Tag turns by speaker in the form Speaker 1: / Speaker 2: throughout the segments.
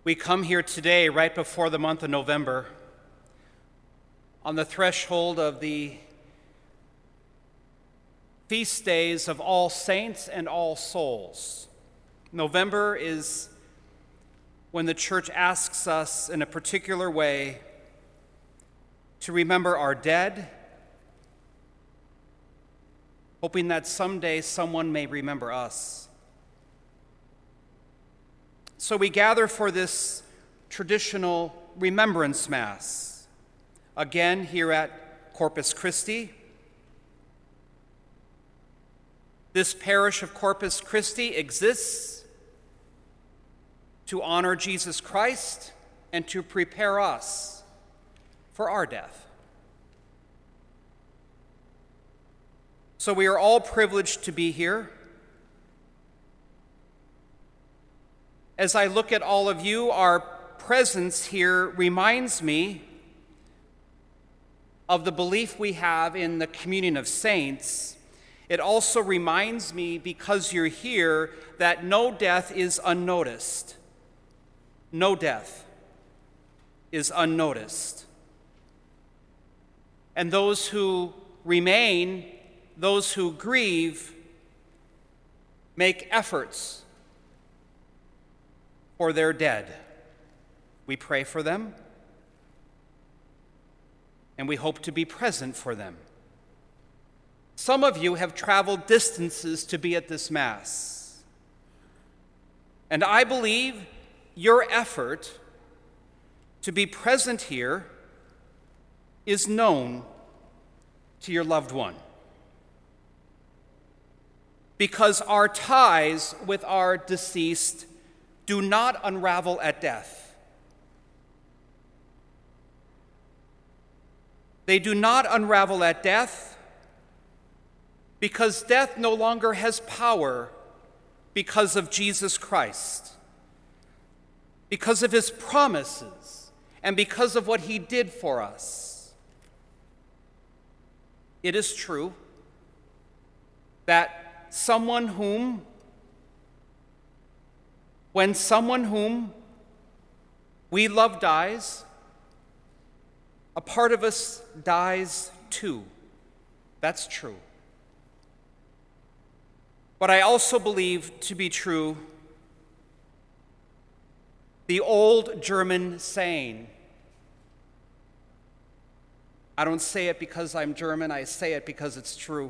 Speaker 1: We come here today right before the month of November, on the threshold of the feast days of All Saints and All Souls. November is when the church asks us in a particular way to remember our dead, hoping that someday someone may remember us. So we gather for this traditional Remembrance Mass, again here at Corpus Christi. This parish of Corpus Christi exists to honor Jesus Christ and to prepare us for our death. So we are all privileged to be here. As I look at all of you, our presence here reminds me of the belief we have in the communion of saints. It also reminds me, because you're here, that no death is unnoticed. No death is unnoticed. And those who remain, those who grieve, make efforts for their dead. We pray for them, and we hope to be present for them. Some of you have traveled distances to be at this Mass, and I believe your effort to be present here is known to your loved one, because our ties with our deceased do not unravel at death. They do not unravel at death because death no longer has power because of Jesus Christ, because of his promises, and because of what he did for us. It is true that when someone whom we love dies, a part of us dies too. That's true. But I also believe to be true the old German saying. I don't say it because I'm German, I say it because it's true.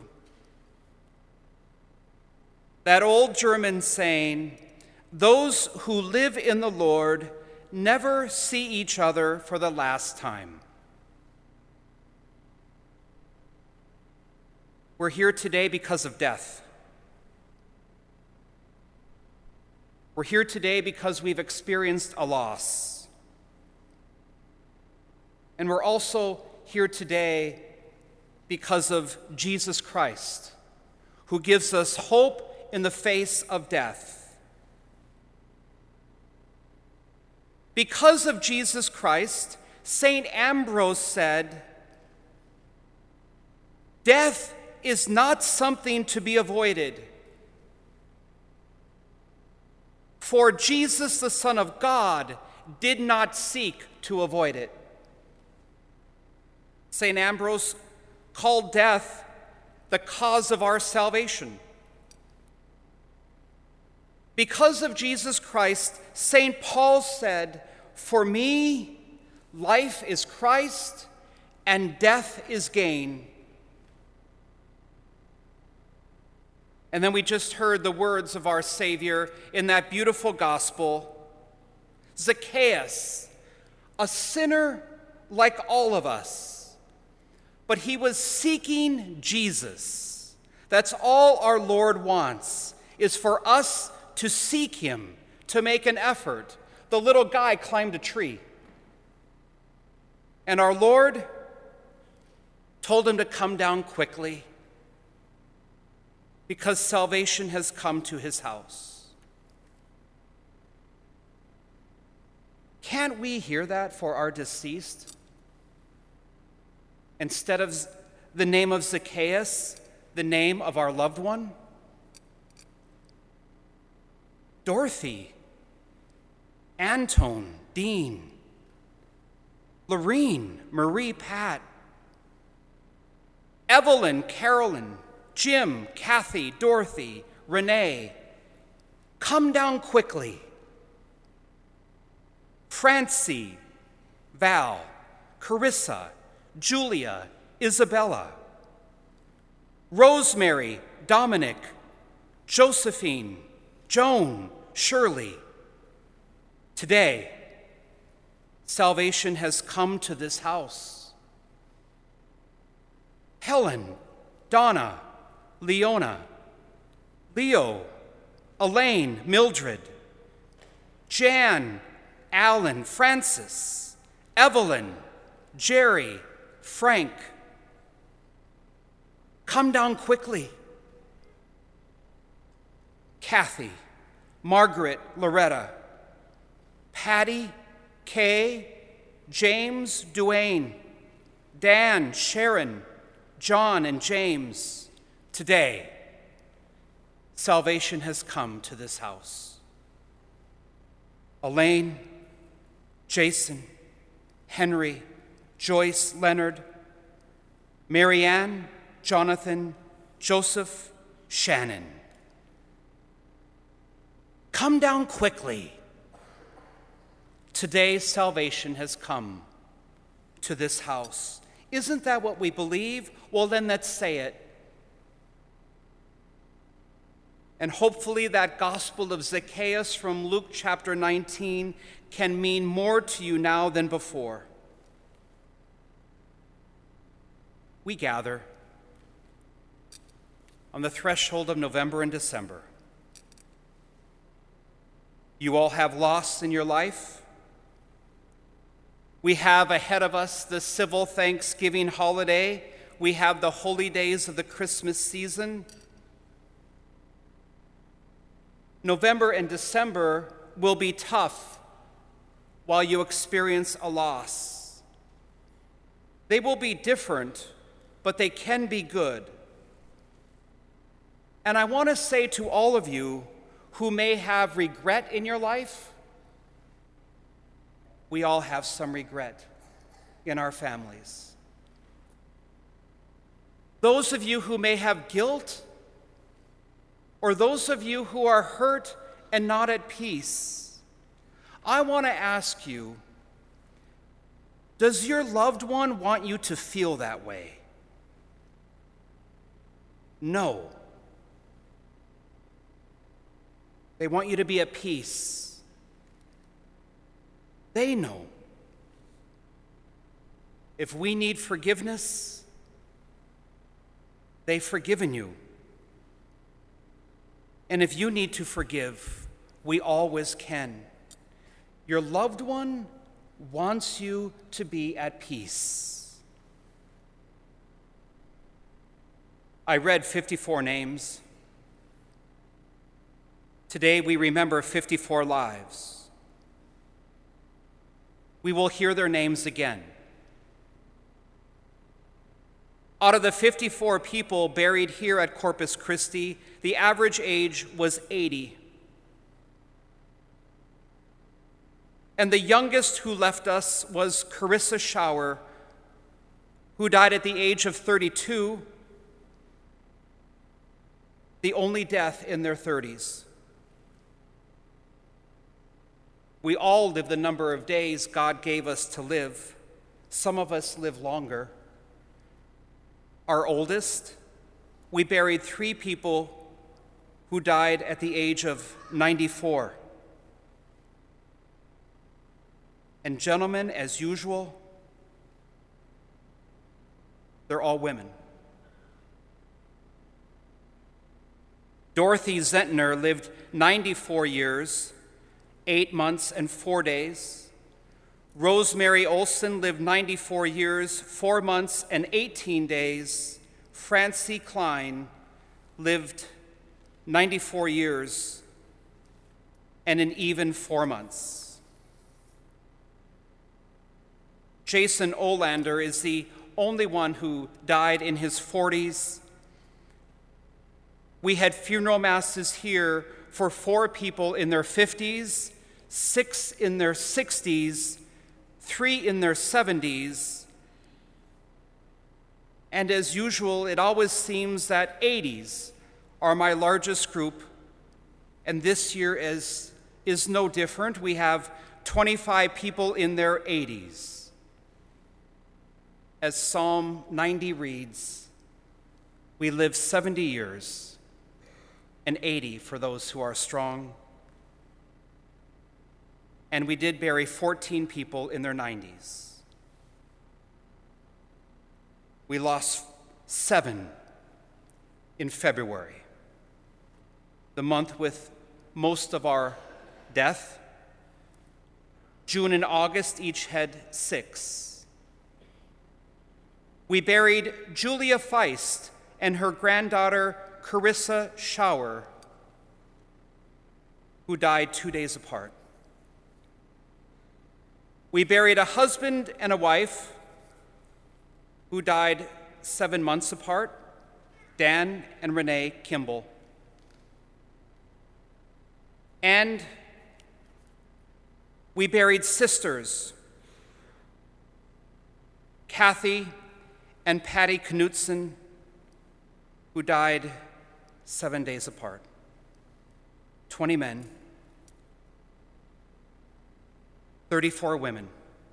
Speaker 1: That old German saying, "Those who live in the Lord never see each other for the last time." We're here today because of death. We're here today because we've experienced a loss. And we're also here today because of Jesus Christ, who gives us hope in the face of death. Because of Jesus Christ, St. Ambrose said, "Death is not something to be avoided. For Jesus, the Son of God, did not seek to avoid it." St. Ambrose called death the cause of our salvation. Because of Jesus Christ, St. Paul said, "For me, life is Christ and death is gain." And then we just heard the words of our Savior in that beautiful gospel. Zacchaeus, a sinner like all of us, but he was seeking Jesus. That's all our Lord wants, is for us to seek him, to make an effort. The little guy climbed a tree, and our Lord told him to come down quickly because salvation has come to his house. Can't we hear that for our deceased? Instead of the name of Zacchaeus, the name of our loved one? Dorothy, Antone, Dean, Lorene, Marie, Pat, Evelyn, Carolyn, Jim, Kathy, Dorothy, Renee, come down quickly. Francie, Val, Carissa, Julia, Isabella, Rosemary, Dominic, Josephine, Joan, Shirley. Today, salvation has come to this house. Helen, Donna, Leona, Leo, Elaine, Mildred, Jan, Alan, Francis, Evelyn, Jerry, Frank. Come down quickly. Kathy, Margaret, Loretta, Patty, Kay, James, Duane, Dan, Sharon, John, and James. Today, salvation has come to this house. Elaine, Jason, Henry, Joyce, Leonard, Marianne, Jonathan, Joseph, Shannon. Come down quickly. Today, salvation has come to this house. Isn't that what we believe? Well, then let's say it. And hopefully that gospel of Zacchaeus from Luke chapter 19 can mean more to you now than before. We gather on the threshold of November and December. You all have loss in your life. We have ahead of us the civil Thanksgiving holiday. We have the holy days of the Christmas season. November and December will be tough while you experience a loss. They will be different, but they can be good. And I want to say to all of you who may have regret in your life, we all have some regret in our families. Those of you who may have guilt, or those of you who are hurt and not at peace, I want to ask you, does your loved one want you to feel that way? No. They want you to be at peace. They know. If we need forgiveness, they've forgiven you. And if you need to forgive, we always can. Your loved one wants you to be at peace. I read 54 names. Today we remember 54 lives. We will hear their names again. Out of the 54 people buried here at Corpus Christi, the average age was 80. And the youngest who left us was Carissa Schauer, who died at the age of 32, the only death in their 30s. We all live the number of days God gave us to live. Some of us live longer. Our oldest, we buried 3 people who died at the age of 94. And gentlemen, as usual, they're all women. Dorothy Zentner lived 94 years, 8 months and 4 days. Rosemary Olson lived 94 years, 4 months and 18 days. Francie Klein lived 94 years and an even 4 months. Jason Olander is the only one who died in his 40s. We had funeral masses here for 4 people in their 50s, 6 in their 60s, 3 in their 70s, and as usual, it always seems that 80s are my largest group, and this year is no different. We have 25 people in their 80s. As Psalm 90 reads, we live 70 years and 80 for those who are strong. And we did bury 14 people in their 90s. We lost 7 in February, the month with most of our death. June and August each had 6. We buried Julia Feist and her granddaughter Carissa Schauer, who died 2 days apart. We buried a husband and a wife who died 7 months apart, Dan and Renee Kimball. And we buried sisters, Kathy and Patty Knutson, who died 7 days apart. 20 men, 34 women.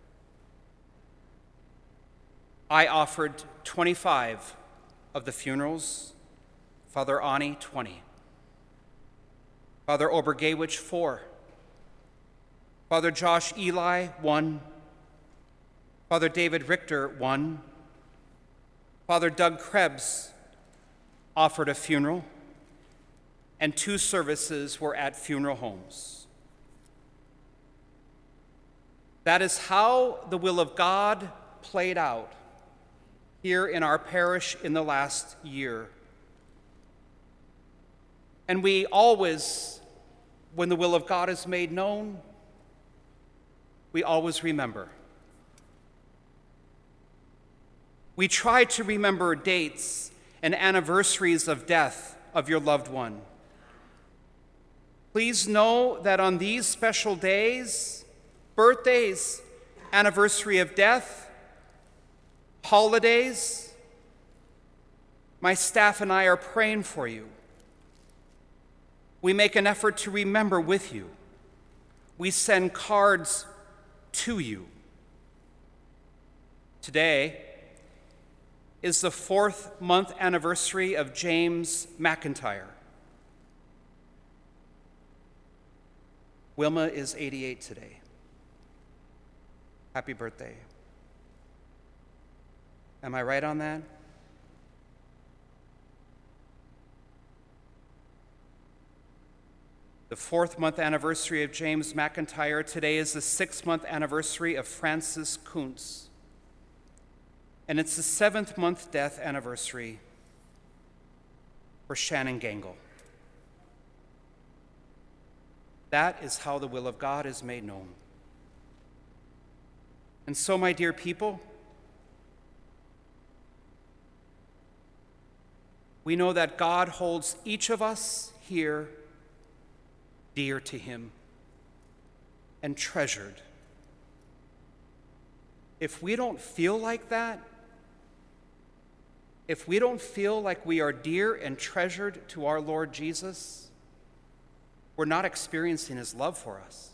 Speaker 1: I offered 25 of the funerals, Father Ani 20, Father Obergewich 4, Father Josh Eli 1, Father David Richter 1, Father Doug Krebs offered a funeral, and 2 services were at funeral homes. That is how the will of God played out here in our parish in the last year. And we always, when the will of God is made known, we always remember. We try to remember dates and anniversaries of death of your loved one. Please know that on these special days, birthdays, anniversary of death, holidays, my staff and I are praying for you. We make an effort to remember with you. We send cards to you. Today is the 4th month anniversary of James McIntyre. Wilma is 88 today. Happy birthday. Am I right on that? The 4th month anniversary of James McIntyre. Today is the 6th month anniversary of Francis Kuntz. And it's the 7th month death anniversary for Shannon Gangle. That is how the will of God is made known. And so, my dear people, we know that God holds each of us here dear to him and treasured. If we don't feel like that, if we don't feel like we are dear and treasured to our Lord Jesus, we're not experiencing his love for us.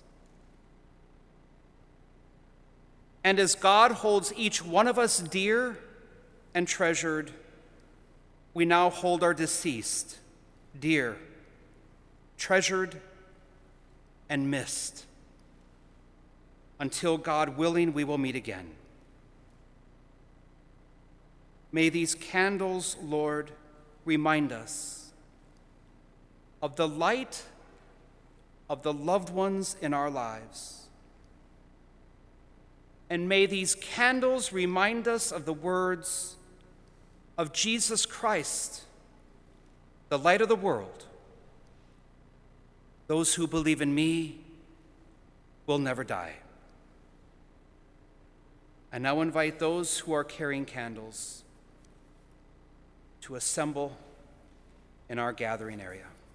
Speaker 1: And as God holds each one of us dear and treasured, we now hold our deceased dear, treasured, and missed. Until, God willing, we will meet again. May these candles, Lord, remind us of the light of the loved ones in our lives. And may these candles remind us of the words of Jesus Christ, the light of the world. Those who believe in me will never die. I now invite those who are carrying candles to assemble in our gathering area.